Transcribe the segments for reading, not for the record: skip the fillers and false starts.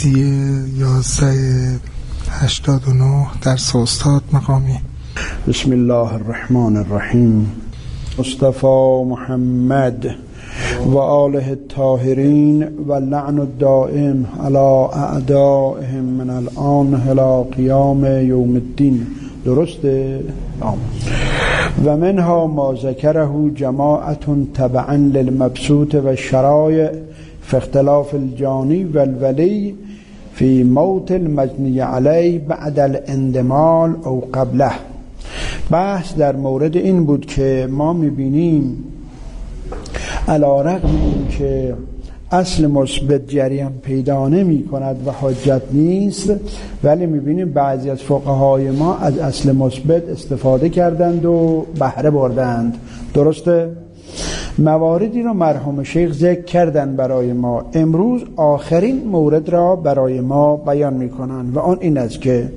1189 درس استاد مقامی. بسم الله الرحمن الرحیم. مصطفى محمد و آله الطاهرین و لعن الدائم علی اعدائهم من الان الی قیام یوم الدین. درسته؟ و منها ما ذکره جماعت تبعا للمبسوط و شرایع في اختلاف الجانی والولی في موت المجنی علی بعد الاندمال او قبله. بحث در مورد این بود که ما میبینیم علی رغم این که اصل مثبت جریان پیدا نمی کند و حجت نیست، ولی میبینیم بعضی از فقهای ما از اصل مثبت استفاده کردند و بهره بردند. درسته؟ مواردی رو مرحوم شیخ ذکر کردن برای ما. امروز آخرین مورد را برای ما بیان میکنند و آن این است که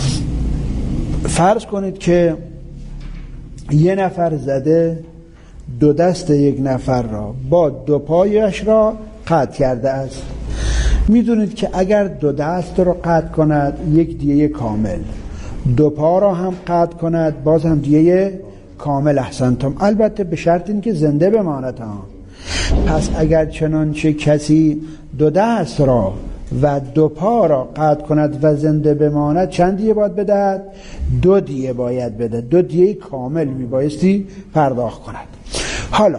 فرض کنید که یه نفر زده دو دست یک نفر را با دو پایش را قطع کرده است. میدونید که اگر دو دست را قطع کند یک دیه کامل، دو پا را هم قطع کند باز هم دیه کامل. احسنتم. البته به شرط این که زنده بماند ها. پس اگر چنانچه کسی دو دست را و دو پا را قطع کند و زنده بماند چند دیه باید بدهد؟ دو دیه باید بده. دو دیه کامل میبایستی پرداخت کند. حالا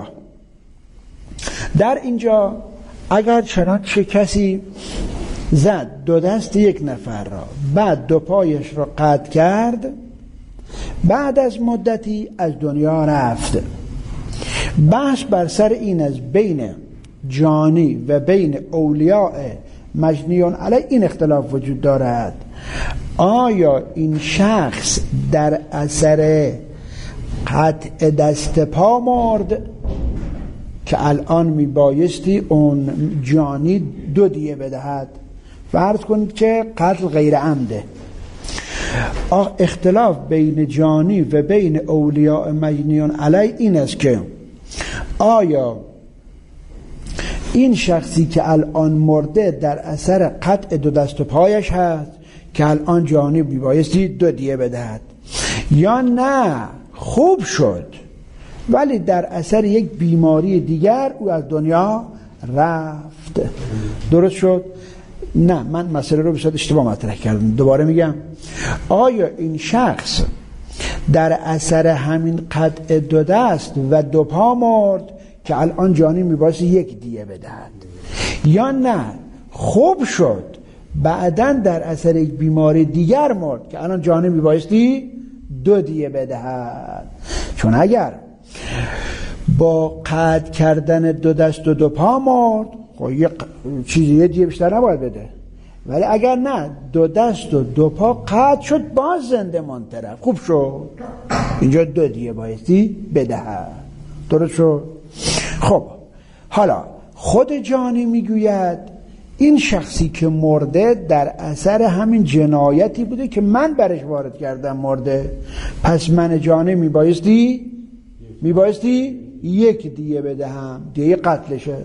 در اینجا اگر چنانچه کسی زد دو دست یک نفر را بعد دو پایش را قطع کرد، بعد از مدتی از دنیا رفت، بحث بر سر این از بین جانی و بین اولیاء مجنیون علی این اختلاف وجود دارد. آیا این شخص در اثر قطع دست پا مرد که الان میبایستی اون جانی دو دیه بدهد؟ فرض کنید که قتل غیر عمده. اختلاف بین جانی و بین اولیاء مجنیون علی این است که آیا این شخصی که الان مرده در اثر قطع دو دست و پایش هست که الان جانی میبایستی دو دیه بدهد، یا نه خوب شد ولی در اثر یک بیماری دیگر او از دنیا رفت؟ درست شد؟ نه، من مسئله رو بسیار اشتباه مطرح کردم. دوباره میگم آیا این شخص در اثر همین قطع دو دست و دو پا مرد که الان جانی میبایستی یک دیه بدهد، یا نه خوب شد بعدن در اثر یک بیماری دیگر مرد که الان جانی میبایستی دو دیه بدهد؟ چون اگر با قطع کردن دو دست و دو پا مرد خب یه چیزی یه دیه بیشتر نباید بده، ولی اگر نه دو دست و دو پا قطع شد باز زنده ماند طرف، خوب شد، اینجا دو دیه بایستی بدهد. درست شد؟ خب حالا خود جانی میگوید این شخصی که مرده در اثر همین جنایتی بوده که من برش وارد کردم مرده، پس من جانی میبایستی یک دیه بدهم، دیه قتلشه.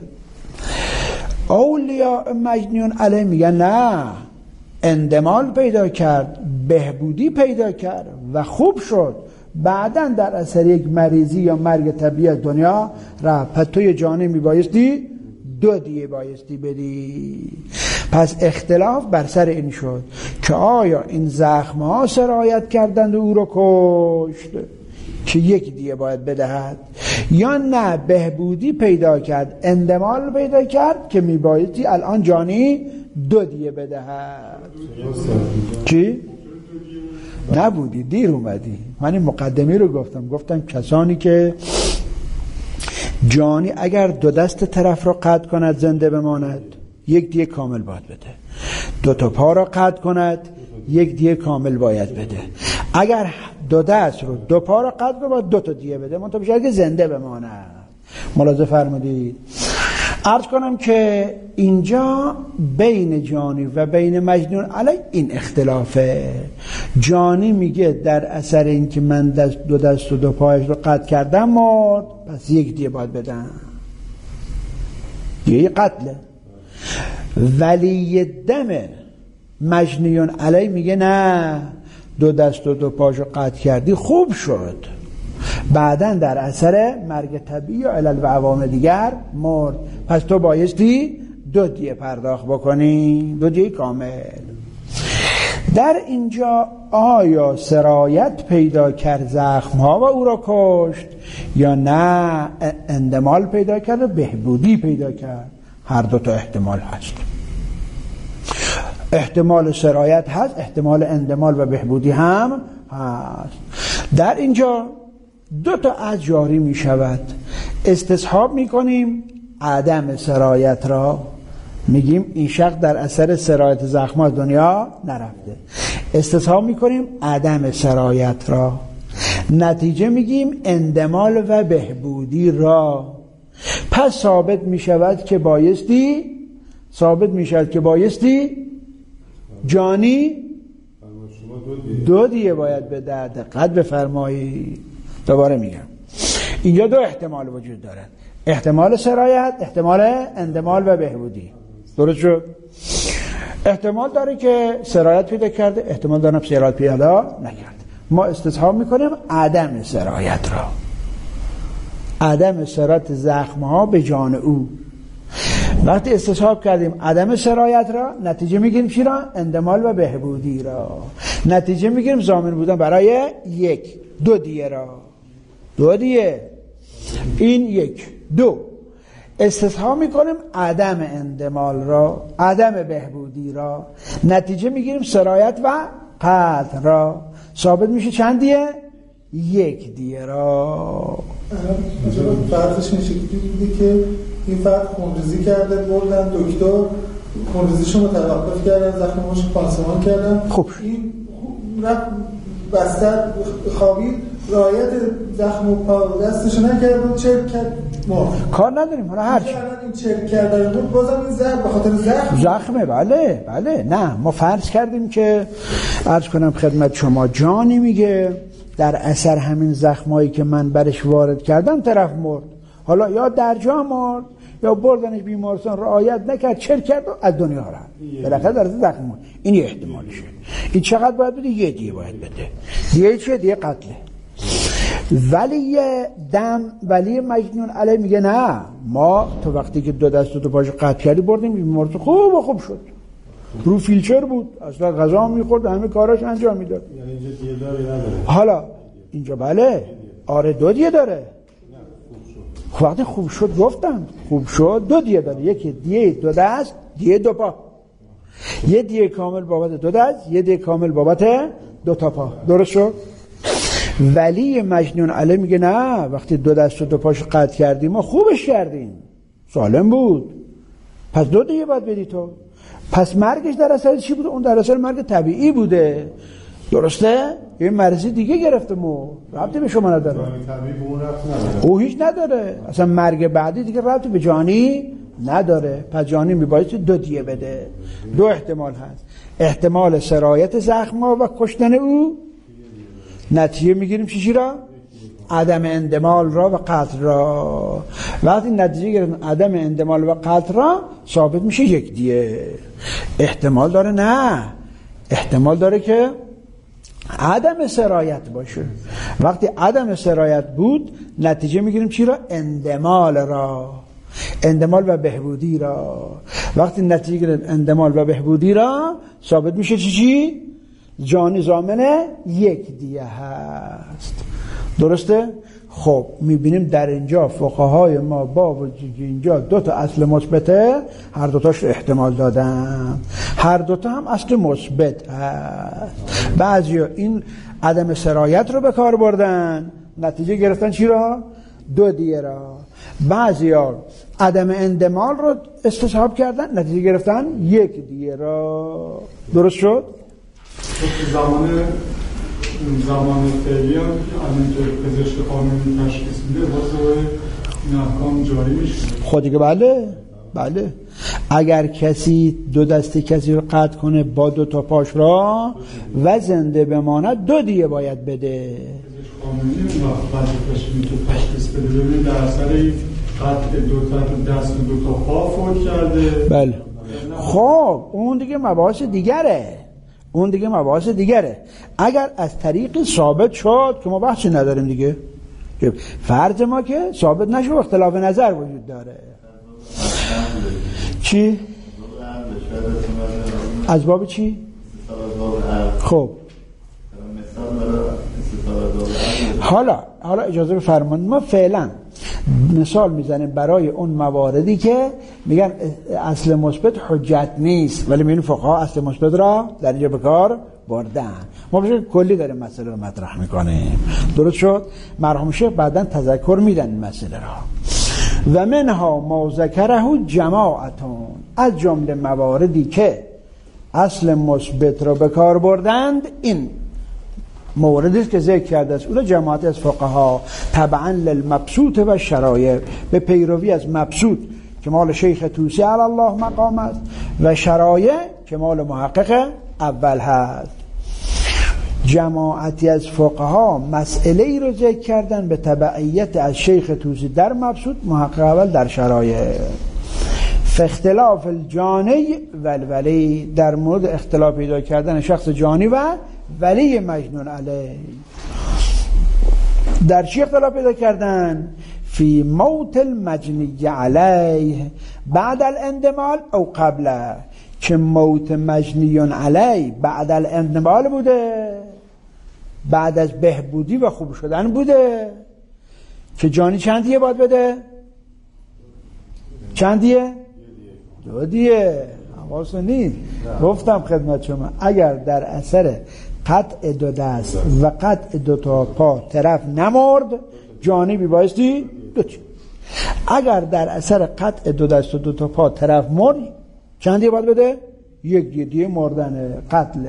اولیاء مجنون علیه میگن نه، اندمال پیدا کرد، بهبودی پیدا کرد و خوب شد، بعدن در اثر یک مریضی یا مرگ طبیعی از دنیا رفت، پس توی جانی میبایستی دو دیه بایستی بدی. پس اختلاف بر سر این شد که آیا این زخم ها سرایت کردند و او رو کشت که یک دیه باید بدهد، یا نه بهبودی پیدا کرد، اندمال پیدا کرد که میبایستی الان جانی دو دیه بدهد. چی؟ نبودی، دیر اومدی. من این مقدمی رو گفتم کسانی که جانی اگر دو دست طرف رو قطع کند زنده بماند یک دیه کامل باید بده، دو تا پا رو قطع کند یک دیه کامل باید بده، اگر دو دست رو دو پا رو قطع کنه باید دو تا دیه بده، منطقه بشه که زنده بماند. ملاحظه فرمودید؟ عرض کنم که اینجا بین جانی و بین مجنون علی این اختلافه. جانی میگه در اثر اینکه من دو دست و دو پایش رو قطع کردم مرد، پس یک دیه باید بدم، دیه قتله. ولی دم مجنیون علی میگه نه، دو دست و دو پاشو قطع کردی خوب شد، بعداً در اثر مرگ طبیعی یا علل و عوامل دیگر مرد، پس تو بایستی 2 دیه پرداخت بکنی، 2 دیه کامل. در اینجا آیا سرایت پیدا کرد زخم‌ها و او را کشت یا نه اندمال پیدا کرد و بهبودی پیدا کرد؟ هر دو تا احتمال هست. احتمال سرایت هست، احتمال اندمال و بهبودی هم هست. در اینجا 2 تا از جاری می شود. استصحاب می کنیم عدم سرایت را، میگیم این شخص در اثر سرایت زخم از دنیا نرفته. استصحاب میکنیم عدم سرایت را، نتیجه میگیم اندمال و بهبودی را. پس ثابت میشود که بایستی جانی 2 دیه باید به دقت بفرمایید. دوباره میگم اینجا 2 احتمال وجود دارد، احتمال سرایت، احتمال اندمال و بهبودی. درست شد؟ احتمال داره که سرایت پیدا کرده، احتمال داره سرایت پیدا نکرده. ما استصحاب میکنیم عدم سرایت را، عدم سرایت زخمها به جان او. وقتی استصحاب کردیم عدم سرایت را، نتیجه میگیریم چی را؟ اندمال و بهبودی را. نتیجه میگیریم ضامن بودن برای 2 دیه را. 2 دیه این 1 2. استصحاب میکنیم عدم اندمال را، عدم بهبودی را، نتیجه میگیریم سرایت و قطع را. ثابت میشه چند دیه؟ 1 دیه را. فرضش این شکلی بوده که این فرد خونریزی کرده، بردن دکتر، خونریزیشو متوقف کردن، زخمش پانسمان کردن، خب این رفت بستر خوابید، رعایت زخم و پا دستشو نکرد و چرک کرد، کار نداریم. حالا هرچی این چرک کردن بود بازم این زخم به خاطر زخمه. بله نه، ما فرض کردیم که عرض کنم خدمت شما جانی میگه در اثر همین زخمایی که من برش وارد کردم طرف مرد. حالا یا در جا مرد یا بردنش بیمارستان، رعایت نکرد، چرک کرد و از دنیا رفت، بالاخره در زخم مرد. این یه احتمالشه. این چقدر باید بده؟ 1 دیه باید بده. دیه چیه؟ دیه قتله. ولی مجنون علی میگه نه، ما تو وقتی که 2 دست و 2 پاشو قطع کردی بردیم بیمارستان، خوب شد، رو فیلچر بود، اصلا غذا میخورد، همه کاراش انجام میداد. یعنی اینجا دیه داره نداره؟ حالا اینجا بله، آره 2 دیه داره. وقتی خوب شد گفتم خوب شد 2 دیه داره. 1 دیه 2 دست، دیه 2 پا، 1 دیه کامل بابت 2 دست، 1 دیه کامل بابت 2 تا پا. درست شد؟ ولی مجنون علی میگه نه، وقتی 2 دست و 2 پاشو قطع کردیم ما خوبش کردیم، سالم بود، پس 2 دیه باید بدی تو. پس مرگش در اثر چی بوده؟ اون در اثر مرگ طبیعی بوده. درسته؟ یه مرضی دیگه گرفته، ربطی به شما نداره. طبیعی به اون ربط نداره. او هیچ نداره، اصلا مرگ بعدی دیگه ربطی به جانی نداره. پس جانی میباید 2 دیه بده. 2 احتمال هست، احتمال سرایت زخم‌ها و کشتن او، نتیجه میگیریم چی را؟ عدم اندمال را و قتل را. وقتی نتیجه گیریم عدم اندمال و قتل را، ثابت میشه 1 دیه. احتمال داره نه، احتمال داره که عدم سرایت باشه. وقتی عدم سرایت بود، نتیجه میگیریم چی را؟ اندمال را، اندمال و بهبودی را. وقتی نتیجه گیریم اندمال و بهبودی را، ثابت میشه چی؟ جانی ضامن 1 دیه هست. درسته؟ خب میبینیم در اینجا فقهای ما با وجود اینجا 2 تا اصل مثبته، هر 2 تاش احتمال دادن، هر 2 تا هم اصل مثبت هست. بعضیا این عدم سرایت رو به کار بردن، نتیجه گرفتن چی را؟ 2 دیه را. بعضیا عدم اندمال رو استصحاب کردن، نتیجه گرفتن 1 دیه را. درست شد؟ زمان فعلی هم همینطور پزشک قانونی تشخیص میده، واسه این احکام جاری میشه. خودی که بله اگر کسی 2 دست کسی رو قطع کنه با 2 تا پاش را و زنده بماند 2 دیه باید بده. پزشک قانونی وقت تشخیص بده ببینید در اثر قطع 2 تا دست و 2 تا پا فوت کرده. بله خب اون دیگه مباحث دیگره. اگر از طریق ثابت شد که ما بحثی نداریم دیگه، فرض ما که ثابت نشد اختلاف نظر وجود داره. چی؟ از باب چی؟ خب حالا اجازه بفرمایید ما فعلا مثال میزنیم برای اون مواردی که میگن اصل مثبت حجت نیست، ولی میگن فقها اصل مثبت را در اینجا به کار بردن. ما بشه کلی داریم مسئله رو مطرح میکنیم. درست شد؟ مرحوم شیخ بعداً تذکر میدن این مسئله را. و منها ما ذکره جماعتون، از جمله مواردی که اصل مثبت را به کار بردند این موردی که ذکر کرده است اون جماعت از فقها تبعا للمبسوط و شرایع، به پیروی از مبسوط که مال شیخ طوسی علی الله مقام است و شرایع که مال محقق اول هست. جماعتی از فقها مسئله ای رو ذکر کردن به تبعیت از شیخ طوسی در مبسوط، محقق اول در شرایع. اختلاف الجانی و الولی، در مورد اختلاف پیدا کردن شخص جانی و ولی مجنون علیه. در چی اختلاف پیدا کردن؟ فی موت المجنی علیه بعد الاندمال او قبله، که موت مجنی علیه بعد الاندمال بوده، بعد از بهبودی و خوب شدن بوده، که جانی چند دیه باید بده؟ چند دیه؟ 2 دیه. حواستون نیست گفتم خدمت شما اگر در اثر قطع 2 دست و قطع 2 تا پا طرف نمرد جانی بیبایستی 2 دیه. اگر در اثر قطع 2 دست و 2 تا پا طرف مرد چند دیه باید بده؟ 1 دیه. دیه مردن قتل.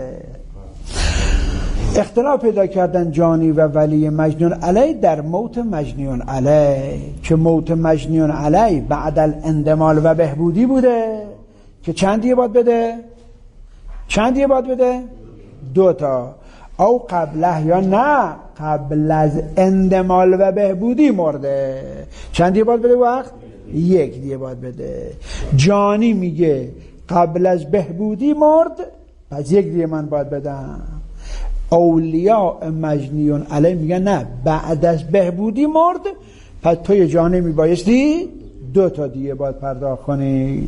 اختلاف پیدا کردن جانی و ولی مجنون علی در موت مجنون علی، که موت مجنون علی بعد الاندمال و بهبودی بوده، که چند دیه باید بده؟ چند دیه باید بده؟ 2 تا. او قبله یا نه قبل از اندمال و بهبودی مرده، چند دیه باید بده وقت؟ 1 دیه باید بده. جانی میگه قبل از بهبودی مرد پس 1 دیه من باید بدم. اولیاء مجنیون علی میگن نه بعد از بهبودی مرد پس توی جانی میبایستی 2 تا دیه باید پرداخت کنی.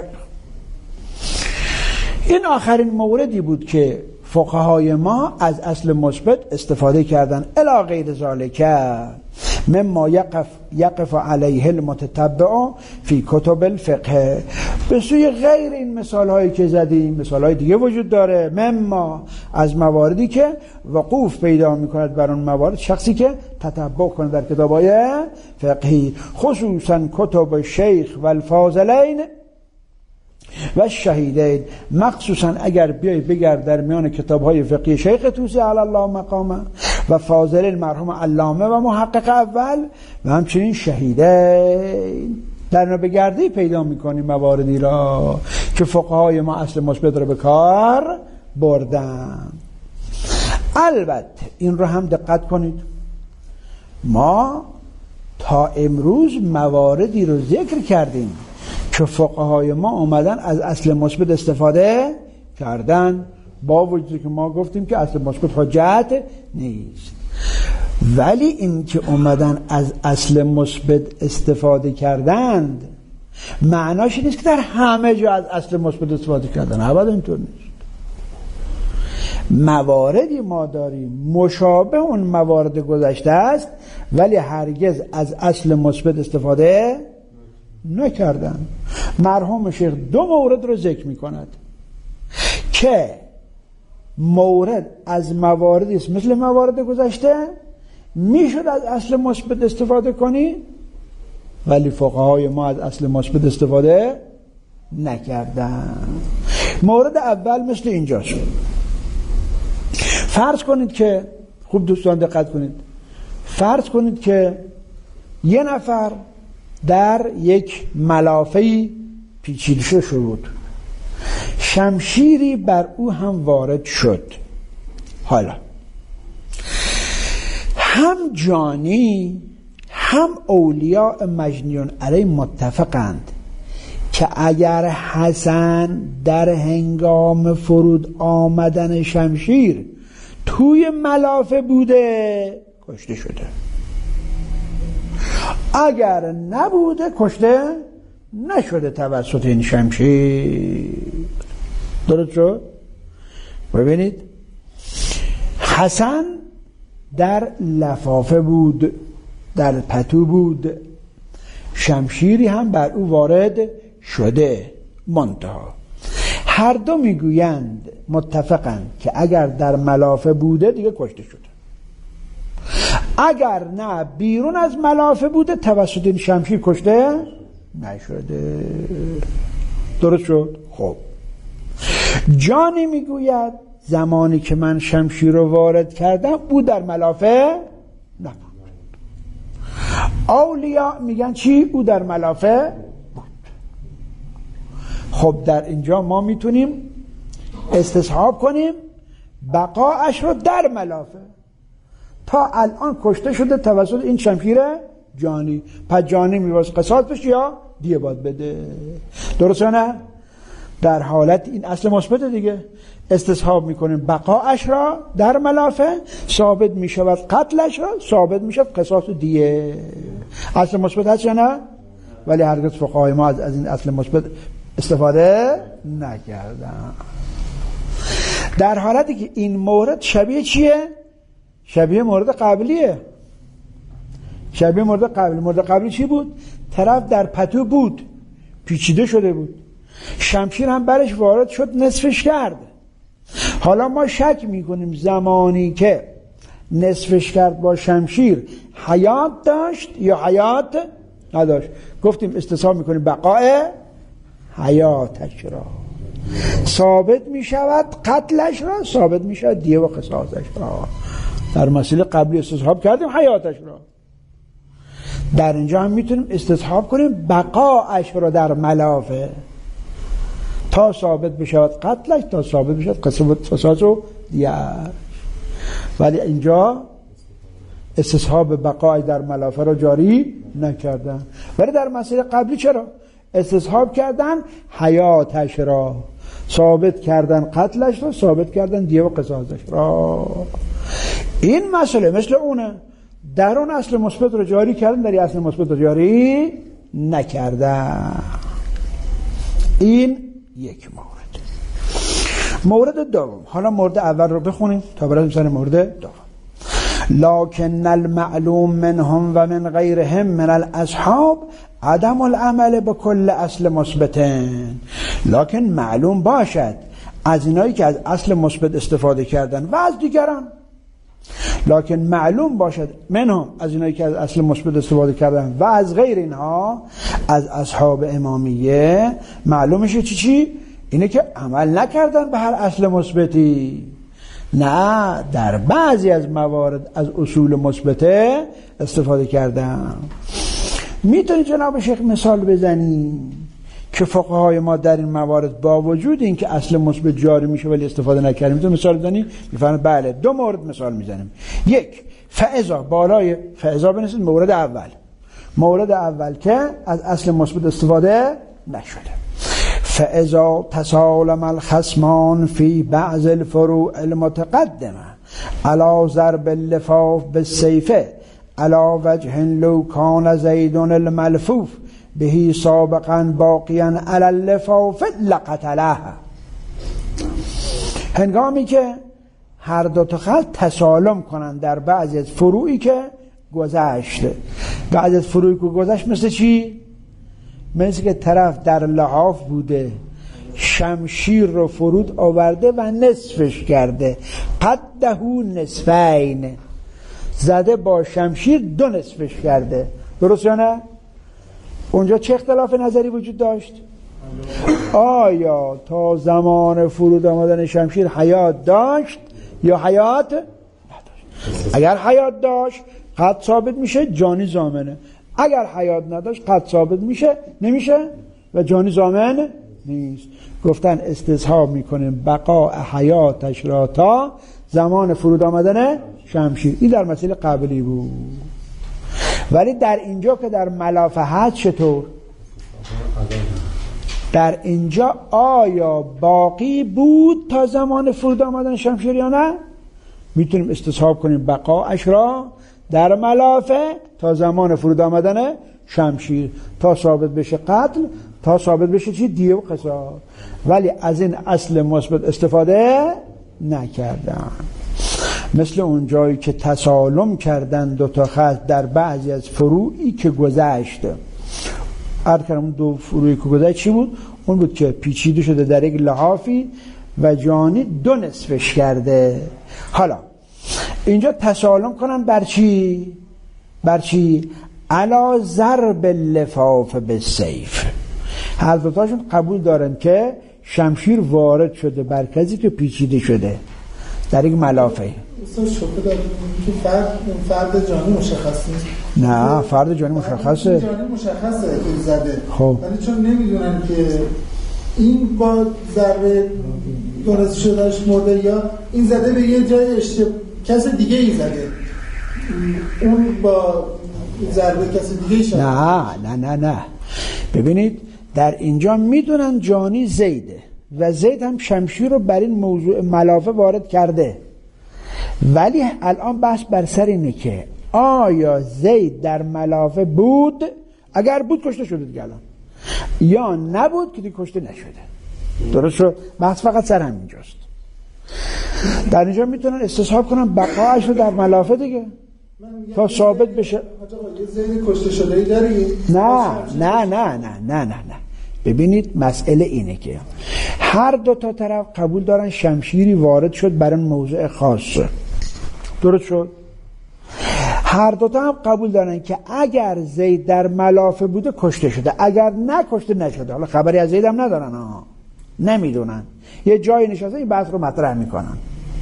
این آخرین موردی بود که فقهای ما از اصل مثبت استفاده کردن. الی غیر ذالک مما یقف علیه المتتبع فی کتب الفقه، به سوی غیر این مثال هایی که زدیم مثال های دیگه وجود داره. مما از مواردی که وقوف پیدا میکند بر اون موارد شخصی که تتبع کنه در کتاب های فقهی، خصوصا کتب شیخ و الفاضلین و شهیدین، مخصوصا اگر بیای بگرد در میان کتاب‌های فقهی شیخ طوسی علی الله مقامه و فاضل مرحوم علامه و محقق اول و همچنین شهیدین، در اون بگردی پیدا می‌کنی مواردی را که فقهای ما اصل مثبت را به کار بردن. البته این رو هم دقت کنید، ما تا امروز مواردی رو ذکر کردیم که فقهای ما اومدن از اصل مثبت استفاده کردن، با وجودی که ما گفتیم که اصل مثبت حجت نیست، ولی این که اومدن از اصل مثبت استفاده کردند معناش نیست که در همه جا از اصل مثبت استفاده کردن. ابدا اینطور نیست. مواردی ما داریم مشابه اون موارد گذشته است ولی هرگز از اصل مثبت استفاده نکردن. مرحوم شیخ 2 مورد رو ذکر می کند که مورد از مواردی است مثل موارد گذشته میشد از اصل مثبت استفاده کنی ولی فقهای ما از اصل مثبت استفاده نکردن. مورد اول مثل اینجاست. فرض کنید که خوب دوستان دقت کنید، فرض کنید که یه نفر در یک ملافه‌ای پیچیده شد، شمشیری بر او هم وارد شد. حالا هم جانی هم اولیاء مجنیون علیه متفقند که اگر حسن در هنگام فرود آمدن شمشیر توی ملافه بوده کشته شده، اگر نبوده کشته نشده توسط این شمشیر. درست شد؟ ببینید حسن در لفافه بود، در پتو بود، شمشیری هم بر او وارد شده. منتها هر دو میگویند متفقند که اگر در ملافه بوده دیگه کشته شده، اگر نه بیرون از ملافه بوده توسط این شمشیر کشته نشده. درست شد؟ خب جانی میگوید زمانی که من شمشیر رو وارد کردم او در ملافه نبود. اولیاء میگن چی؟ او در ملافه بود. خب در اینجا ما میتونیم استصحاب کنیم بقاش رو در ملافه. تا الان کشته شده توسط این شمشیر جانی، پس جانی میواز قصاص بشه یا دیه باید بده. درسته نه؟ در حالت این اصل مثبت دیگه استصحاب میکنیم بقاش را در ملافه، ثابت میشود قتلش را، ثابت میشود قصاص و دیه. اصل مثبت هست یا نه؟ ولی هرگز فقهای ما از این اصل مثبت استفاده نکردن. در حالتی که این مورد شبیه چیه؟ شبیه مورد قبلیه. شبیه مورد قبلی. مورد قبلی چی بود؟ طرف در پتو بود، پیچیده شده بود، شمشیر هم برش وارد شد نصفش کرد. حالا ما شک میکنیم زمانی که نصفش کرد با شمشیر حیات داشت یا حیات نداشت. گفتیم استصحاب میکنیم بقای حیاتش را، ثابت میشود قتلش را، ثابت میشود دیه و قصاصش را. در مسئله قبلی استصحاب کردیم حیاتش را، در اینجا هم میتونیم استصحاب کنیم بقاش را در ملافه تا ثابت بشود قتلش، تا ثابت بشود قصاص و دیه. ولی اینجا استصحاب بقای در ملافه را جاری نکردن. ولی در مسئله قبلی چرا؟ استصحاب کردن حیاتش را، ثابت کردن قتلش را، ثابت کردن دیه و قصاصش را. این مسئله مثل اونه، در اون اصل مثبت رو جاری کردن، در این اصل مثبت رو جاری نکردن. این یک مورد. مورد دوم، حالا مورد اول رو بخونیم تا برسیم سر مورد دوم. لکن المعلوم منهم و من غیرهم من الاصحاب عدم العمل به کل اصل مثبتن. لکن معلوم باشد از اینایی که از اصل مثبت استفاده کردن و از دیگران، لکن معلوم باشد منهم از اینایی که از اصل مثبت استفاده کردن و از غیر اینها از اصحاب امامیه معلوم میشه چی؟ اینه که عمل نکردن به هر اصل مثبتی، نه در بعضی از موارد از اصول مثبته استفاده کردن. میتونی جناب شیخ مثال بزنی که فقهای ما در این موارد با وجود این که اصل مثبت جاری میشه ولی استفاده نکردیم، میتونی مثال بزنی؟ میفهمید بله. دو مورد مثال میزنیم. یک، فاذا، بالای فاذا بنویسید مورد اول، مورد اول که از اصل مثبت استفاده نشده. فاذا تسالم الخصمان في بعض الفروع المتقدمه على ضرب اللفاف بالسيف على وجه لو كان زيد الملفوف به سابقا باقيا على اللفاف لقتلها. هنگامی که هر دو تا خلق تسالم کنند در بعضی از فروعی که گذشته. بعضی از فروعی که گذشت مثل چی؟ مثل که طرف در لحاف بوده، شمشیر رو فرود آورده و نصفش کرده، قدهو نصفین، زده با شمشیر دو نصفش کرده. درست یا نه؟ اونجا چه اختلاف نظری وجود داشت؟ آیا تا زمان فرود آمدن شمشیر حیات داشت یا حیات نداشت؟ اگر حیات داشت قد ثابت میشه، جانی ضامنه. اگر حیات نداشت قد ثابت میشه نمیشه و جانی ضامن نیست. گفتن استصحاب میکنیم بقاء حیاتش را تا زمان فرود آمدن شمشیر. این در مسئله قبلی بود. ولی در اینجا که در ملافه هست چطور؟ در اینجا آیا باقی بود تا زمان فرود آمدن شمشیر یا نه؟ میتونیم استصحاب کنیم بقاش را در ملافه تا زمان فرود آمدن شمشیر، تا ثابت بشه قتل، تا ثابت بشه چی؟ دیه و قصاص. ولی از این اصل مثبت استفاده نکردن. مثل اون جایی که تسالم کردن دو تا خصم در بعضی از فروعی که گذشته. اون دو فروعی که گذشت چی بود؟ اون بود که پیچیده شده در یک لحافی و جانی دو نصفش کرده. حالا اینجا تسالم کنن بر چی؟ بر چی؟ علا ضرب اللفاف بالسیف. هر دوتاشون قبول دارن که شمشیر وارد شده بر کسی که پیچیده شده در یک ملافه. شبه داریم که فرد جانی مشخص نیست. نه فرد جانی مشخصه. جانی مشخصه که زده. خب ولی چون نمیدونن که این با ضربه دونسته شدهش مرده یا این زده به یه جای کس دیگه ای زده، اون با ضربه کس دیگه ای شده. نه ببینید در اینجا میدونن جانی زیده و زید هم شمشیر رو بر این موضوع ملافه وارد کرده، ولی الان بحث بر سر اینه که آیا زید در ملافه بود؟ اگر بود کشته شده دیگه الان، یا نبود که دیگه کشته نشده. درست شد؟ بحث فقط سر همینجاست. در اینجا میتونن استصحاب کنن بقاش رو در ملافه دیگه تا ثابت بشه. زید کشته شده داری؟ نه. ببینید مسئله اینه که هر دو تا طرف قبول دارن شمشیری وارد شد برای موضوع خاصه. درست شد؟ هر دو تا هم قبول دارن که اگر زید در ملافه بوده کشته شده، اگر نه کشته نشده. حالا خبری از زید هم ندارن نمیدونن، یه جایی نشسته این بحث رو مطرح میکنن.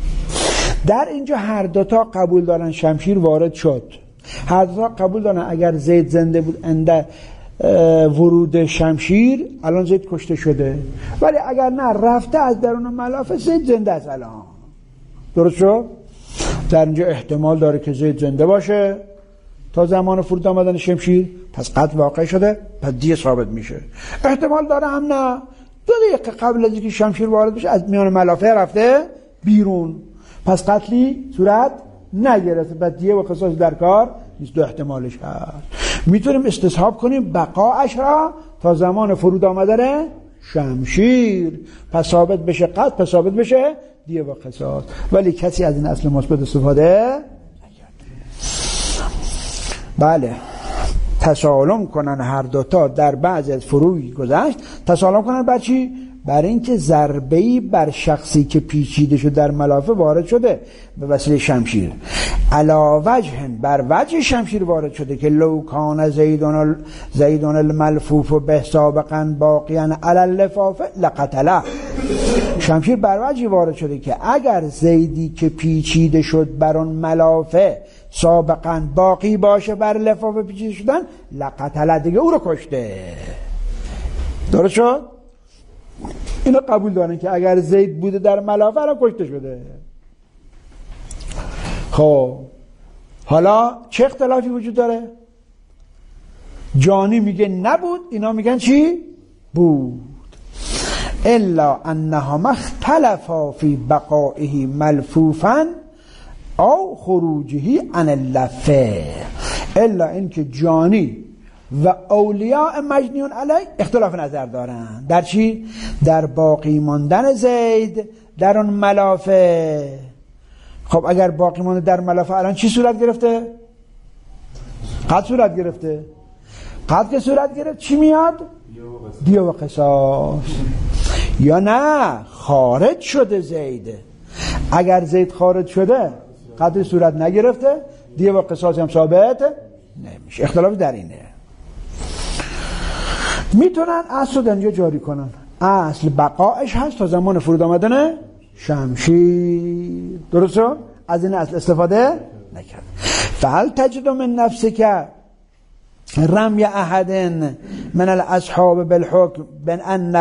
در اینجا هر دو تا قبول دارن شمشیر وارد شد، هر دو تا قبول دارن اگر زید زنده بود اند ورود شمشیر الان زید کشته شده، ولی اگر نه رفته از درون ملافه زید زنده است الان. درست شد؟ در اینجا احتمال داره که زید زنده باشه تا زمان فرود آمدن شمشیر، پس قتل واقع شده، پس دیه ثابت میشه. احتمال داره هم نه، 2 دقیقه قبل از اینکه شمشیر وارد بشه از میان ملافه رفته بیرون، پس قتلی صورت نگرفته، پس دیه و قصاص در کار نیست. 2 احتمالش هست. میتونیم استصحاب کنیم بقاش را تا زمان فرود آمدن شمشیر، پس ثابت بشه قتل، پس ثابت بشه دیه و قصاص. ولی کسی از این اصل مثبت استفاده نکرده. بله، تسالم کنن هر دوتا در بعضی از فروعی گذشت. تسالم کنن بر چی؟ بر اینکه ضربه‌ای بر شخصی که پیچیده شده در ملافه وارد شده به وسیله شمشیر، علا وجه بر وجه شمشیر وارد شده که لو کان زیدون الملفوف به سابقا باقیان علی اللفاف لقتله. شمشیر بر وجه وارد شده که اگر زیدی که پیچیده شد بر اون ملافه سابقا باقی باشه بر لفاف پیچیده شدن لقتله، دیگه او رو کشته. درست شد؟ اینو قبول دارن که اگر زید بوده در ملافه را کشته شده. خب حالا چه اختلافی وجود داره؟ جانی میگه نبود، اینا میگن چی؟ بود. الا انها مختلفا فی بقائه ملفوفا او خروجه عن اللفه. الا اینکه جانی و اولیاء مجنیون علی اختلاف نظر دارن. در چی؟ در باقی ماندن زید در اون ملافه. خب اگر باقی مانده در ملافه الان چی صورت گرفته؟ قتل صورت گرفته. قتل که صورت گرفت چی میاد؟ دیه و قصاص. یا نه خارج شده زید. اگر زید خارج شده قتل صورت نگرفته، دیه و قصاص هم ثابت نمیشه. اختلافی در اینه. میتونن اصل رو اینجا جاری کنن. اصل بقایش هست تا زمان فرود آمدن شمشیر. درسته؟ از این اصل استفاده نکرد. فهل تجد من نفسك رمی احد من الاصحاب بالحکم بان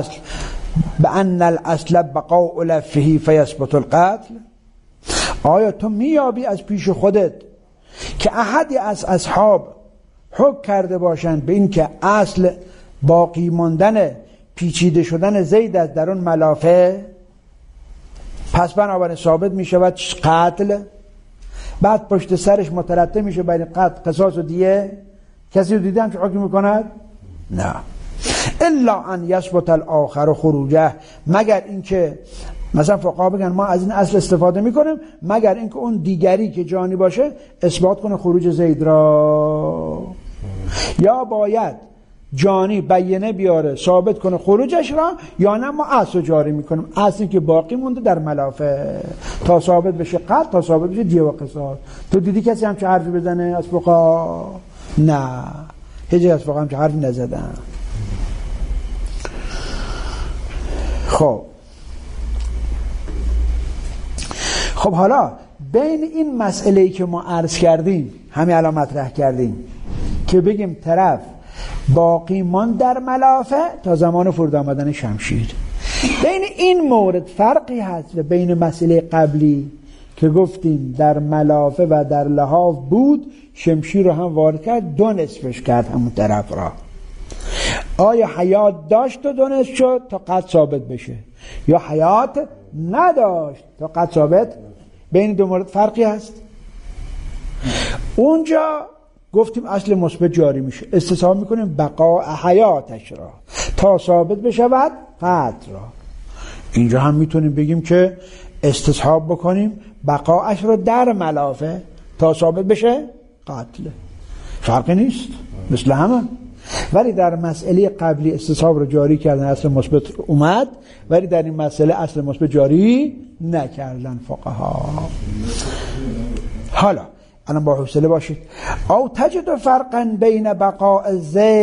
الاصل بقاء لفه فیثبت القتل. آیا تو میابی از پیش خودت که احدی از اصحاب حکم کرده باشند به این که اصل باقی ماندن پیچیده شدن زید از درون ملافه، پس بنابراین ثابت می شود قتل. بعد پشت سرش مترتب میشه بین قتل، قصاص و دیه. کسی رو دیدم که حکم میکند؟ نه. الا ان یثبت الاخر خروجه، مگر اینکه مثلا فقها بگن ما از این اصل استفاده میکنیم مگر اینکه اون دیگری که جانی باشه اثبات کنه خروج زید را، یا باید جانی بینه بیاره ثابت کنه خروجش را، یا نه ما اصل جاری میکنیم، اصلی که باقی مونده در ملافه تا ثابت بشه قتل، تا ثابت بشه دیه و قصاص. تو دیدی کسی همچه حرفی بزنه از فقها؟ نه، هیچ از فقها همچه حرفی نزدن. خب حالا بین این مسئله‌ای که ما عرض کردیم، همین الان مطرح کردیم که بگیم طرف باقی ماند در ملافه تا زمان فرود آمدن شمشیر، بین این مورد فرقی هست و بین مسئله قبلی که گفتیم در ملافه و در لحاف بود، شمشیر رو هم وارد کرد، دو نصفش کرد همون طرف را. آیا حیات داشت و دو نصف شد تا قد ثابت بشه، یا حیات نداشت تا قد ثابت؟ بین دو مورد فرقی هست. اونجا گفتیم اصل مثبت جاری میشه، استصحاب میکنیم بقاء حیاتش را تا ثابت بشود قتل را. اینجا هم میتونیم بگیم که استصحاب بکنیم بقاءش را در ملافه تا ثابت بشه قتل، فرقی نیست، مثل همه. ولی در مسئله قبلی استصحاب رو جاری کردن، اصل مثبت اومد، ولی در این مسئله اصل مثبت جاری نکردن فقها. حالا الان با حوصله باشید. او تجد فرقا بین بقاء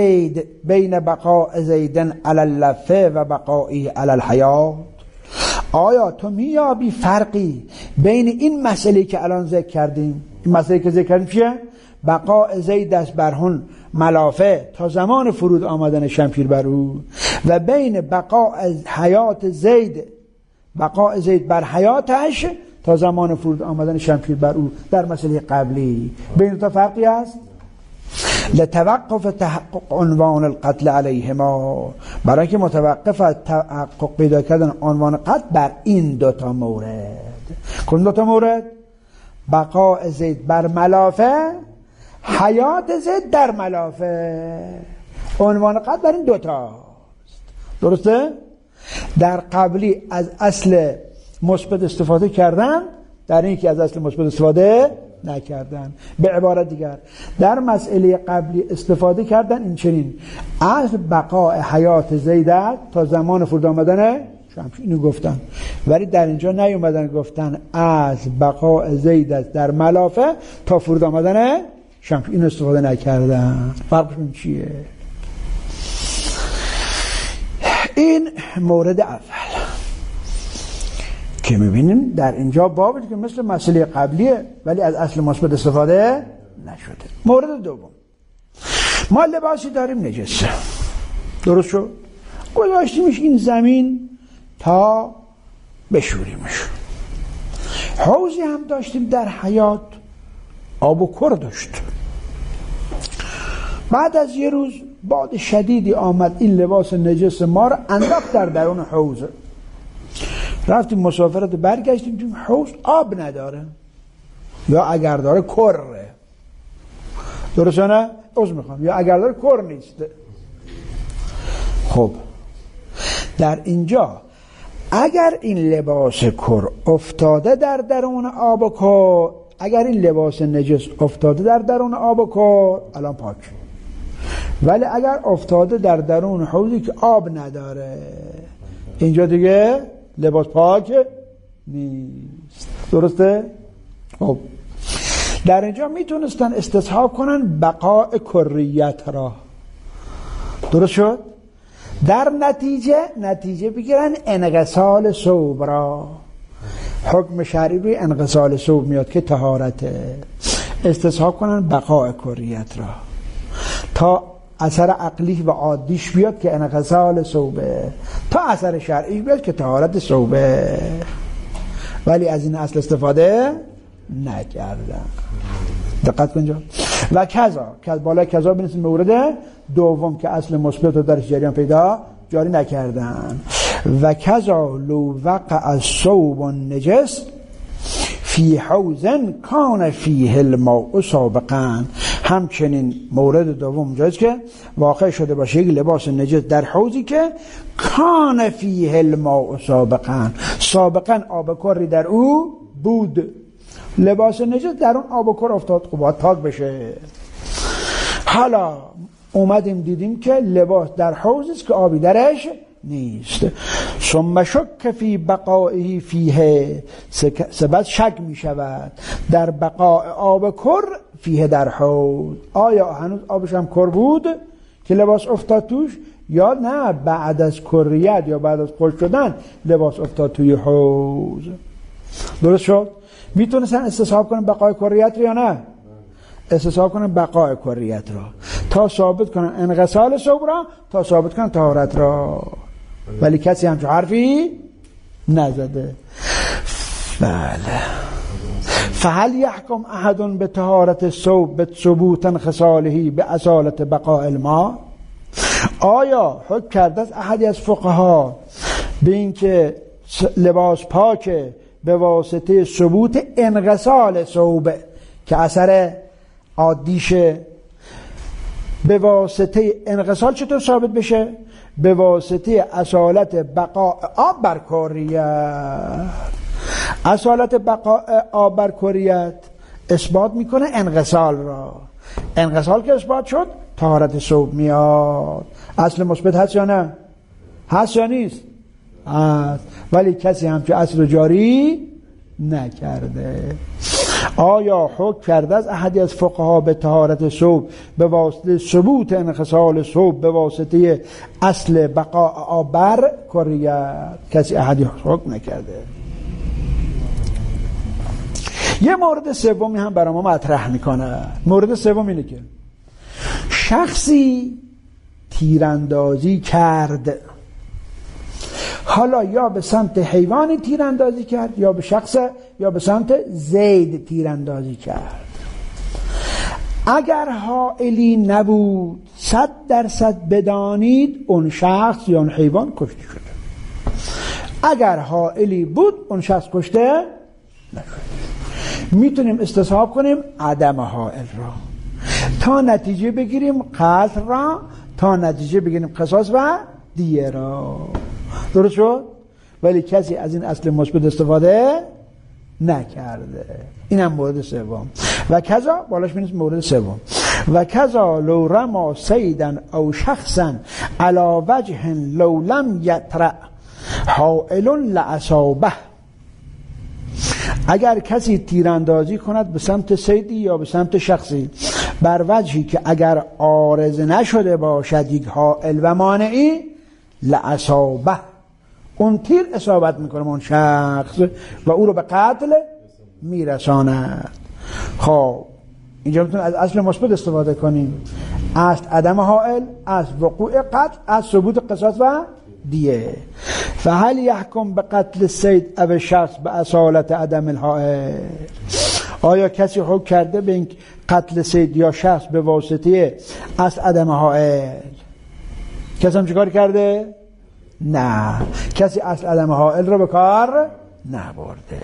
زیدن علی اللفه و بقائه علی الحیات. آیا تو میابی فرقی بین این مسئله که الان ذکر کردیم، این مسئله که ذکر کردیم چیه؟ بقاء زید است بر هون ملافه تا زمان فرود آمدن شمشیر بر او، و بین بقاء حیات زید، بقاء زید بر حیاتش تا زمان فرود آمدن شمشیر بر او در مسئله قبلی، بین تا فرقی است. لتوقف تحقق عنوان القتل علیهما، برای که متوقف تحقق پیدا کردن عنوان قتل بر این دوتا مورد. کدوم دوتا مورد؟ بقاء زید بر ملافه، حیات زید در ملافه. عنوان قتل بر این دوتاست، درسته؟ در قبلی از اصل مثبت استفاده کردن، در این که از اصل مثبت استفاده نکردن. به عبارت دیگر در مسئله قبلی استفاده کردن این چنین از بقاء حیات زیدت تا زمان فرود آمدن شمشیر، اینو گفتن، ولی در اینجا نیومدن گفتن از بقاء زیدت در ملافه تا فرود آمدن شمشیر، اینو استفاده نکردن. فرقشون چیه؟ این مورد اول که میبینیم در اینجا بابی که مثل مسئله قبلیه ولی از اصل مثبت استفاده نشده. مورد دوم، ما لباسی داریم نجسه، درست شد؟ گذاشتیمش این زمین تا بشوریمش. حوضی هم داشتیم در حیات، آب و کر داشت. بعد از یه روز باد شدیدی آمد، این لباس نجس ما رو انداخت در درون حوض. رفتیم مسافرت، برگشتیم تو حوض آب نداره، یا اگر داره کره، درسته نه؟ عذر میخوام، یا اگر داره کر نیست. خب در اینجا اگر این لباس کر افتاده در درون آب و کر، اگر این لباس نجس افتاده در درون آب و کر، الان پاک. ولی اگر افتاده در درون حوضی که آب نداره، اینجا دیگه لباس پاک نیست، درسته؟ خب در اینجا میتونستن استصحاب کنن بقاء کریت را، درست شد؟ در نتیجه بگیرن انغسال ثوب را. حکم شرعی روی انغسال ثوب میاد که طهارته، استصحاب کنن بقاء کریت را تا اثر عقلی و عادیش بیاد که انغسال ثوبه، تا اثر شرعی بیاد که طهارت ثوبه، ولی از این اصل استفاده نکردن. دقت کن جا. و کذا، بالا کذا بنویسیم مورد دوم که اصل مثبت رو درش جریان پیدا جاری نکردن. و کذا لو وقع الثوب النجس فی حوض کان فیه الماء سابقا. همچنین مورد دوم جایز که واقع شده باشه یک لباس نجس در حوضی که کان فیه الماء سابقا آب کری در او بود. لباس نجس در اون آب کر افتاد، خب باید پاک بشه. حالا اومدیم دیدیم که لباس در حوضی است که آبی درش نیست. ثم شک فی بقائه فیه، سبب شک می شود در بقاء آب کر فیه در حوض. آیا هنوز آبش هم کر بود که لباس افتاد توش، یا نه بعد از کریت یا بعد از خشک شدن لباس افتاد توی حوض؟ درست شد؟ میتونستن استصحاب کنن بقای کریت رو یا نه؟ استصحاب کنن بقای کریت را تا ثابت کنن انغسال ثوب را، تا ثابت کنن طهارت را، ولی کسی همچون حرفی نزده. بله. فهل یحکم احد به طهارت الثوب به ثبوت انغساله به اصالت بقاء الماء؟ آیا حکم کرده از احدی از فقها به اینکه لباس پاکه به واسطه ثبوت انغسال ثوب که اثر عادیشه؟ به واسطه انغسال چطور ثابت بشه؟ به واسطه اصالت بقاء آب بر کریت. اصالت بقاء آب بر کریت اثبات میکنه انغسال را. انغسال که اثبات شد طهارت ثوب میاد. اصل مثبت هست یا نه؟ هست یا نیست؟ هست. ولی کسی همچه اصل رو جاری نکرده. آیا حکم کرده از احدی از فقها به طهارت ثوب به واسطه ثبوت انغسال ثوب به واسطه اصل بقاء آب بر کریت؟ کسی احدی حکم نکرده. یه مورد سومی هم برای ما مطرح میکنه. مورد سوم اینه که شخصی تیراندازی کرد، حالا یا به سمت حیوانی تیراندازی کرد یا به شخص یا به سمت زید تیراندازی کرد. اگر حائلی نبود 100% بدانید اون شخص یا اون حیوان کشته شده. اگر حائلی بود اون شخص کشته نشد. میتونیم استصحاب کنیم عدم حائل را تا نتیجه بگیریم قتل را، تا نتیجه بگیریم قصاص و دیه را. درست شد؟ ولی کسی از این اصل مثبت استفاده نکرده. این هم مورد سوم. و کذا بالاش می‌نویسیم مورد سوم. و کذا لو رما صیدا او شخصا علی وجه لو لم یطرأ حائل لأصابه. اگر کسی تیراندازی کند به سمت صیدی یا به سمت شخصی بر وجهی که اگر عارض نشده باشد یک حائل و مانعی، لأصابه، اون تیر اصابت میکنه اون شخص و او رو به قتل میرساند. خب اینجا میتونیم از اصل مثبت استفاده کنیم. اصل عدم حائل، اصل وقوع قتل، اصل ثبوت قصاص و دیه. فهل یحکم به قتل الصید او شخص به اصالت عدم الحائل؟ آیا کسی حکم کرده به این قتل صید یا شخص به واسطه اصل عدم حائل؟ کسی هم چیکار کرده؟ نه، کسی اصل عدم حائل رو به کار نبرده.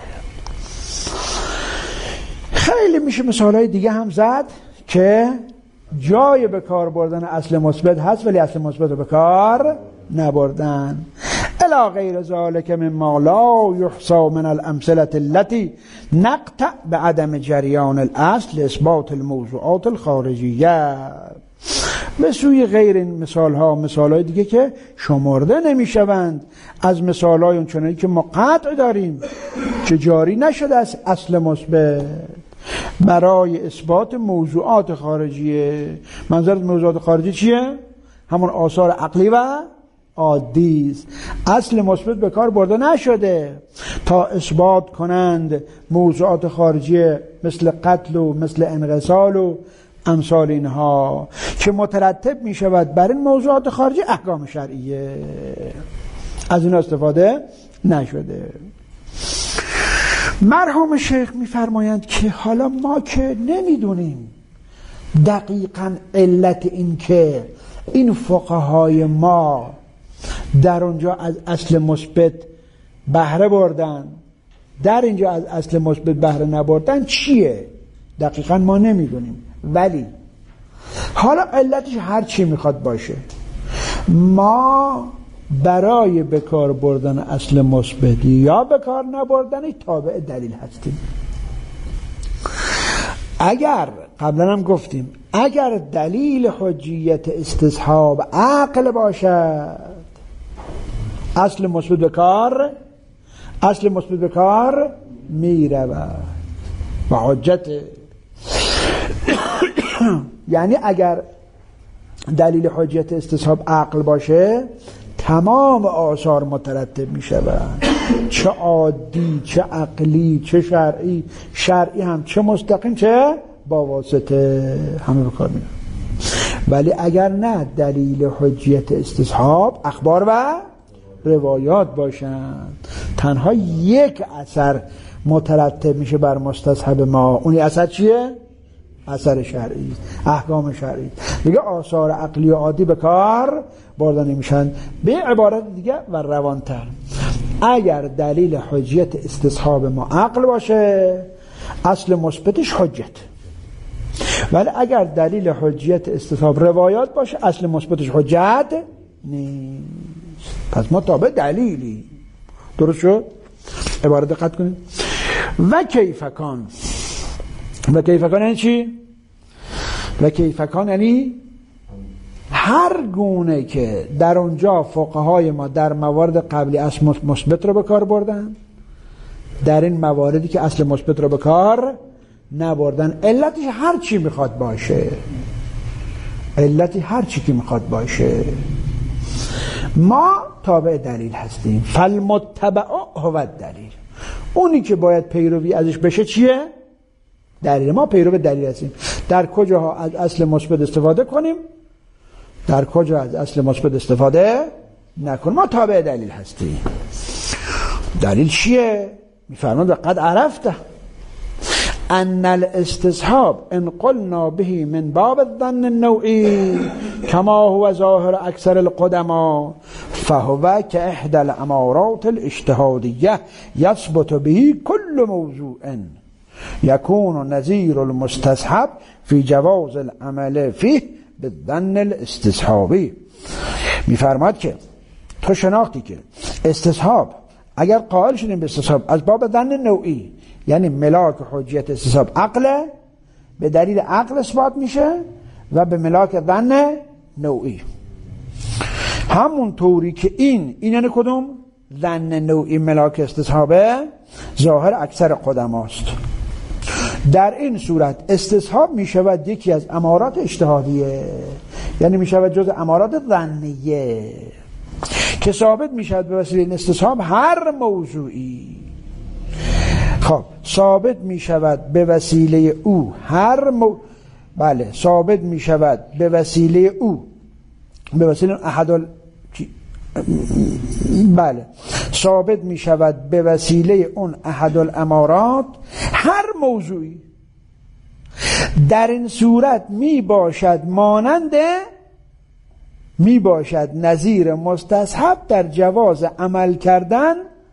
خیلی میشه مثالهای دیگه هم زد که جای به کار بردن اصل مثبت هست ولی اصل مثبت رو به کار نبردن. الا غیر ذلك مما لا يحصى من الامثله التي نقطع بعدم جریان الاصل اثبات الموضوعات الخارجیه. به سوی غیر این مثالهای دیگه که شمرده نمیشوند از مثالهای اونچنانی که ما قطع داریم که جاری نشده از اصل مثبت برای اثبات موضوعات خارجیه. منظور موضوعات خارجی چیه؟ همون آثار عقلی و عادی است. اصل مثبت به کار برده نشده تا اثبات کنند موضوعات خارجیه مثل قتل و مثل انغسال و امثال اینها که مترتب می شود بر این موضوعات خارجی احکام شرعیه. از این استفاده نشده. مرحوم شیخ میفرمایند که حالا ما که نمیدونیم دقیقاً علت این که این فقهای ما در اونجا از اصل مثبت بهره بردن، در اینجا از اصل مثبت بهره نبردن، چیه؟ دقیقا ما نمیدونیم، ولی حالا علتش هر چی میخواد باشه، ما برای بکار بردن اصل مثبت یا بکار نبردن تابع دلیل هستیم. اگر قبلا هم گفتیم اگر دلیل حجیت استصحاب عقل باشد، اصل مثبت به کار می رود و حجت یعنی اگر دلیل حجیت استصحاب عقل باشه تمام آثار مترتب می شود، چه عادی چه عقلی چه شرعی هم چه مستقیم چه با واسطه، همه به کار می رود. ولی اگر نه دلیل حجیت استصحاب اخبار و روایات باشند، تنها یک اثر مترتب میشه بر مستصحب ما، اونی اثر چیه؟ اثر شرعی، احکام شرعی. دیگه آثار عقلی و عادی به کار بردن میشن. به عبارت دیگه و روانتر، اگر دلیل حجیت استصحاب ما عقل باشه اصل مثبتش حجت، ولی اگر دلیل حجیت استصحاب روایات باشه اصل مثبتش حجت نیست. پس ما تابع دلیلی. درست شد؟ عبارت دقت کنید. و کیفکان یعنی چی؟ و کیفکان یعنی هر گونه که در اونجا فقهای ما در موارد قبلی اصل مثبت رو به کار بردن، در این مواردی که اصل مثبت رو به کار نبردن، علتش هر چی میخواد باشه، ما تابع دلیل هستیم. فالمتبع هو الدلیل، اونی که باید پیروی ازش بشه چیه؟ دلیل. ما پیرو دلیل هستیم. در کجاها از اصل مثبت استفاده کنیم، در کجا از اصل مثبت استفاده نکنیم، ما تابع دلیل هستیم. دلیل چیه؟ میفرماند قد عرفته ان الاستصحاب ان قلنا به من باب الظن النوعی كما هو ظاهر اکثر القدما فهو كاحدى الامارات الاجتهادیه يثبت به كل موضوع يكون نظير المستصحب في جواز العمل فيه بالظن الاستصحابی. میفرماد که تو شناختی که استصحاب، اگر قائل شدیم به استصحاب از باب ظن نوعی، یعنی ملاک حجیت استصحاب عقله، به دلیل عقل اثبات میشه، و به ملاک ظن نوعی. همون طوری که این یعنی کدوم؟ ظن نوعی ملاک استصحابه، ظاهر اکثر قدماست. در این صورت استصحاب میشود یکی از امارات اجتهادیه، یعنی میشود جز امارات ظنیه که ثابت میشود به وسیله این استصحاب هر موضوعی. خب ثابت میشود به وسیله او بله ثابت میشود به وسیله او، به وسیله ثابت می شود به وسیله اون احد الامارات هر موضوعی. در این صورت می باشد نظیر مستصحب در جواز عمل کردن،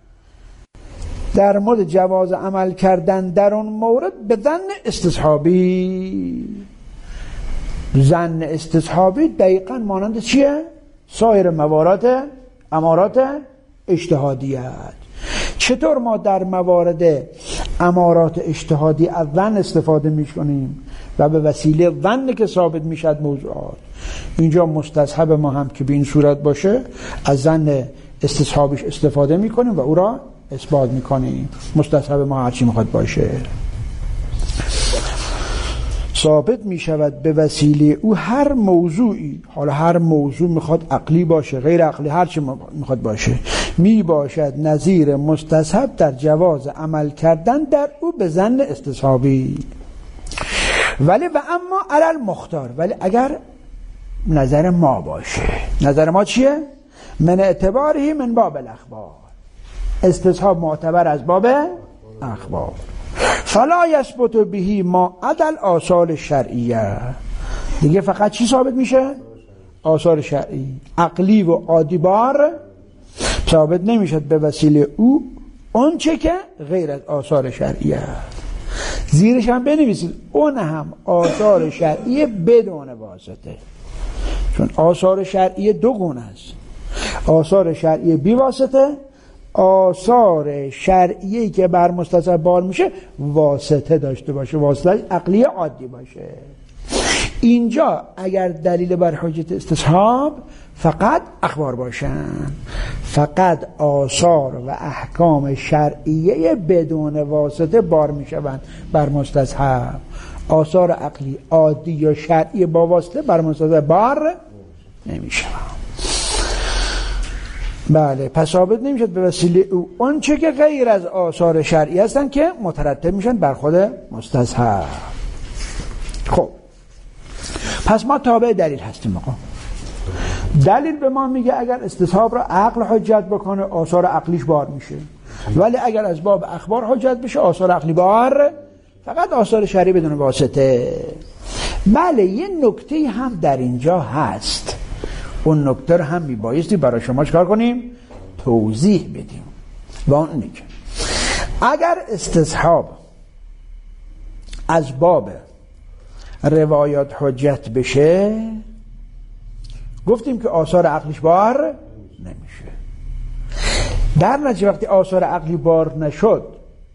در مورد جواز عمل کردن در اون مورد به ظن استصحابی. ظن استصحابی دقیقاً مانند چیه؟ سایر امارات اجتهادیت. چطور ما در موارد امارات اجتهادی از ظن استفاده می‌کنیم و به وسیله ظن که ثابت میشد موضوعات، اینجا مستصحب ما هم که به این صورت باشه از ظن استصحابیش استفاده می‌کنیم و او را اثبات می‌کنیم. مستصحب ما هر چی می‌خواد باشه ثابت می شود به وسیله او هر موضوعی. حالا هر موضوع میخواد عقلی باشه، غیر عقلی، هر چی میخواد باشه، می باشد نظیر مستصحب در جواز عمل کردن در او به ظن استصحابی. ولی و اما علی المختار، ولی اگر نظر ما باشه، نظر ما چیه؟ من اعتباری من باب الاخبار، استصحاب معتبر از باب اخبار. فلا یثبت به ما عدل آثار شرعیه، دیگه فقط چی ثابت میشه؟ آثار شرعی عقلی و عادی بار ثابت نمیشد به وسیله او اون چه که غیر از آثار شرعی است. زیرش هم بنویسید اون هم آثار شرعی بدون واسطه، چون آثار شرعی دو گونه است: آثار شرعی بی واسطه، آثار شرعی که بر مستصحب بار میشه واسطه داشته باشه، واسطه عقلی عادی باشه. اینجا اگر دلیل بر حجت استصحاب فقط اخبار باشن، فقط آثار و احکام شرعیه بدون واسطه بار میشوند بر مستصحب. آثار عقلی عادی یا شرعی با واسطه بر مستصحب بار نمیشوند. بله، پس ثابت نمیشد به وسیله او اون چه که غیر از آثار شرعی هستن که مترتب میشن بر خود مستصحب. خب پس ما تابع دلیل هستیم. آقا دلیل به ما میگه اگر استصحاب را عقل حجت بکنه آثار عقلیش بار میشه، ولی اگر از باب اخبار حجت بشه آثار عقلی بار، فقط آثار شرعی بدون واسطه. بله، یه نکته هم در اینجا هست، اون نکته رو هم میبایستی برای شما چکار کنیم؟ توضیح بدیم. و اون اینه که اگر استصحاب از باب روایات حجت بشه، گفتیم که آثار عقلیش بار نمیشه. در نتیجه وقتی آثار عقلی بار نشد،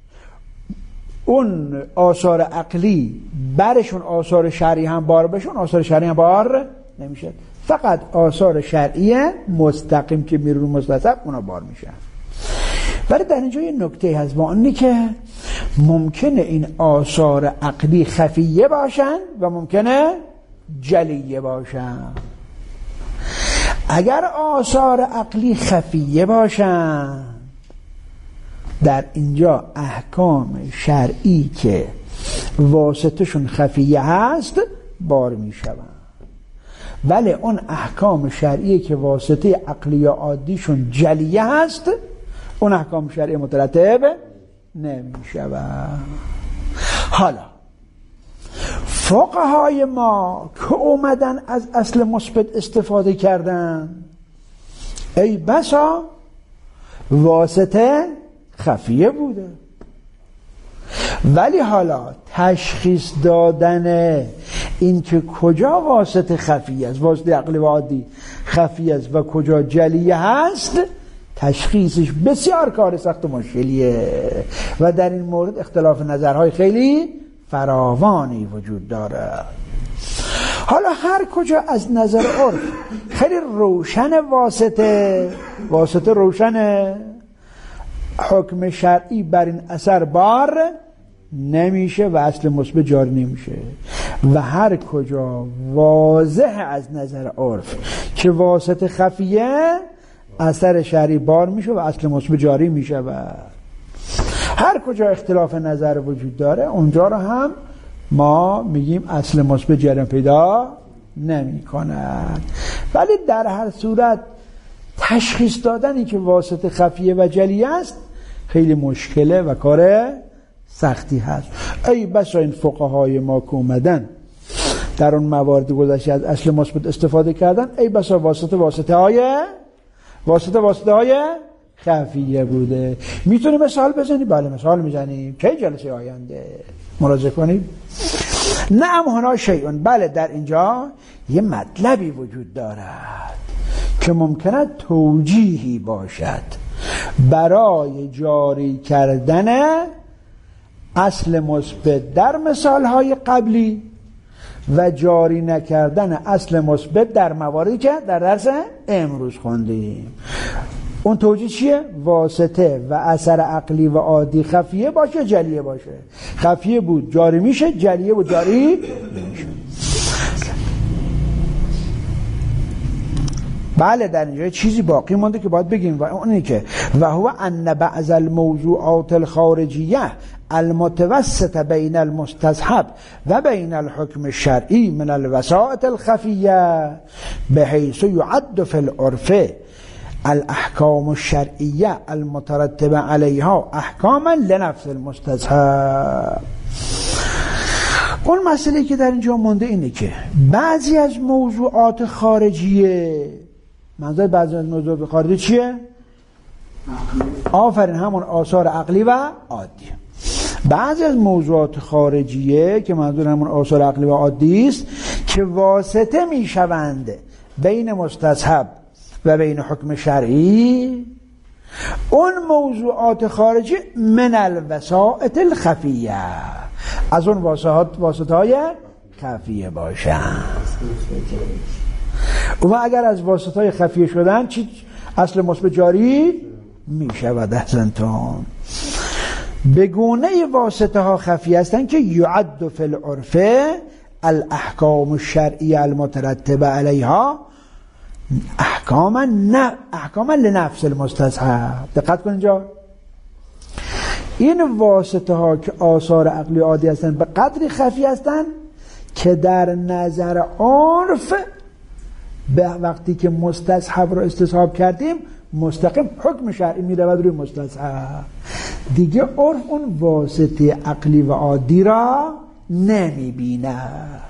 اون آثار عقلی برشون آثار شرعی هم بار بشون، آثار شرعی هم بار نمیشه، فقط آثار شرعی مستقیم که میرون مستصحب اونا بار میشن. ولی در اینجا یه نکته هست، با اینی که ممکنه این آثار عقلی خفیه باشن و ممکنه جلیه باشن. اگر آثار عقلی خفیه باشن، در اینجا احکام شرعی که واسطشون خفیه هست بار می شوند، ولی اون احکام شرعی که واسطه عقلی یا عادیشون جلیه هست، اون احکام شرعی مترتب نمی شود. حالا فقهای ما که اومدن از اصل مثبت استفاده کردن، ای بسا واسطه خفیه بوده، ولی حالا تشخیص دادن این که کجا واسطه خفیه است، واسطه عقلی و عادی خفیه است و کجا جلیه هست، تشخیصش بسیار کار سخت و مشکلیه و در این مورد اختلاف نظرهای خیلی فراوانی وجود داره. حالا هر کجا از نظر عرف خیلی روشن واسطه روشنه، حکم شرعی بر این اثر بار نمیشه و اصل مثبت جاری نمیشه، و هر کجا واضح از نظر عرف که واسطه خفیه، اثر شرعی بار میشه و اصل مثبت جاری میشه. و هر کجا اختلاف نظر وجود داره اونجا رو هم ما میگیم اصل مثبت جریان پیدا نمی کند. ولی در هر صورت تشخیص دادنی که واسطه خفیه و جلیه است خیلی مشکله و کار سختی هست. ای بسا این فقهای ما که اومدن در اون موارد گذشته از اصل مثبت استفاده کردن، ای بسا واسطه های خفیه بوده. میتونی مثال بزنی؟ بله مثال میزنیم. کی جلسه آینده مراجعه کنیم؟ نعم هنا شیئون، بله در اینجا یه مطلبی وجود دارد که ممکنه توجیهی باشد برای جاری کردن اصل مثبت در مثالهای قبلی و جاری نکردن اصل مثبت در مواردی که در درس امروز خوندیم. اون توجیه چیه؟ واسطه و اثر عقلی و عادی خفیه باشه جلیه باشه. خفیه بود جاری میشه، جلیه بود جاری نمیشه. بله در اینجا چیزی باقی مونده که باید بگیم و اونی که و هو ان بعض الموضوعات الخارجیه المتوسط بین المستصحب و بین الحكم الشرعی من الوسائط الخفیه بحيث يعد في العرف الاحکام الشرعیه المترتبه علیها احکاما لنفس المستصحب. اون مسئله که در اینجا مونده اینه که بعضی از موضوعات خارجیه، منظور بعضی از موضوعات خارجی چیه؟ آفرین، همون آثار عقلی و عادیه. بعضی از موضوعات خارجیه که منظور همون آثار عقلی و عادی است که واسطه میشوند بین مستصحب و بین حکم شرعی، اون موضوعات خارجی من الوسائط الخفیه، از اون واسطه های خفیه باشن. و اگر از واسطه های خفیه شدن چی اصل مثبت جاری می شود؟ احسنتون. بگونه واسطه ها خفیه هستند که یعد فی العرف الاحکام الشرعیه المترتبه علیها احکاما لنفس المستصحب. دقت کن اینجا، این واسطه ها که آثار عقلی عادی هستند به قدری خفی هستند که در نظر عرف به وقتی که مستصحب رو استصحاب کردیم مستقیم حکم شرعی می رود روی مستصحب. دیگه عرف اون واسطه عقلی و عادی را نمی بیند.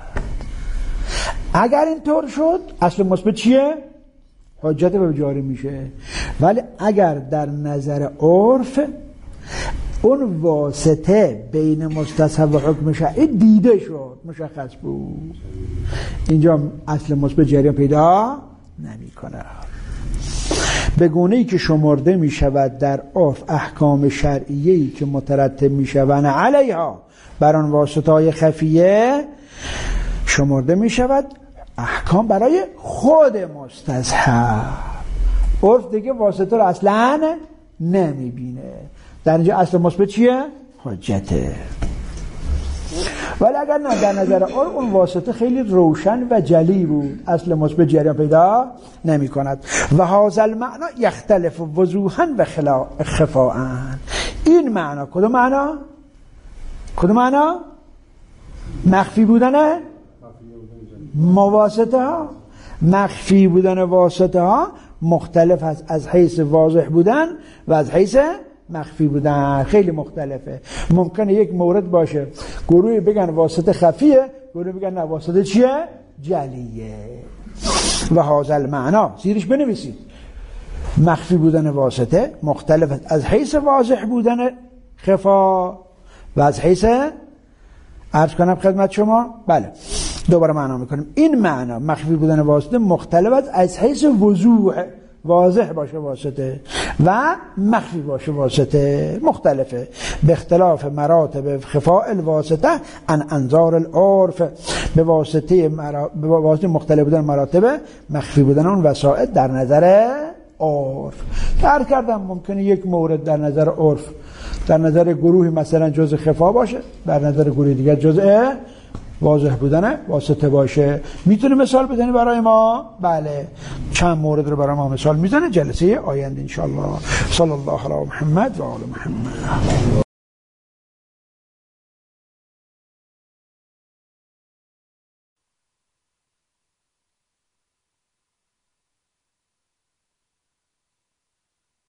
اگر اینطور شد اصل مثبت چیه؟ حجت به جاری میشه. ولی اگر در نظر عرف اون واسطه بین مستصحب و حکم شرعی دیده شد، مشخص بود، اینجا اصل مثبت جریان پیدا نمی کنه. به گونه‌ای که شمرده می شود در عرف احکام شرعیه‌ای که مترتب می شوند علیها بر آن واسطه‌های خفیه، شمرده می شود احکام برای خود مستصحب. عرف دیگه واسطه رو اصلا نمی بینه. در اینجا اصل مثبت چیه؟ حجته. ولی اگر نه، در نظر عرف اون واسطه خیلی روشن و جلی بود، اصل مثبت جریان پیدا نمی کند. و هذا المعنی یختلف وضوحا و خفاء. این معنا کدوم معنا؟ کدوم معنا؟ مخفی بودن واسطه ها. مخفی بودن واسطه ها مختلف هست از حیث واضح بودن و از حیث مخفی بودن، خیلی مختلفه. ممکنه یک مورد باشه گروهی بگن واسطه خفیه، گروهی بگن نه واسطه چیه؟ جلیه. و هذا المعنا زیرش بنویسید مخفی بودن واسطه مختلف است از حیث واضح بودن خفا و از حیث، عرض کنم خدمت شما، بله دوباره معنا میکنیم. این معنا مخفی بودن واسطه مختلف است از حیث وضوح، واضح باشه واسطه و مخفی باشه واسطه، مختلفه. به اختلاف مراتب خفاء الواسطه عن انظار العرف، به واسطه مختلف بودن مراتب مخفی بودن اون وسائط در نظر عرف. درک کردم ممکنه یک مورد در نظر عرف در نظر گروهی مثلا جزء خفا باشه، در نظر گروه دیگر جزء واضح بودن واسطه باشه. میتونه مثال بزنی برای ما؟ بله، چند مورد رو برای ما مثال میزنه جلسه آینده انشاءالله. صلی الله علی محمد و آل محمد.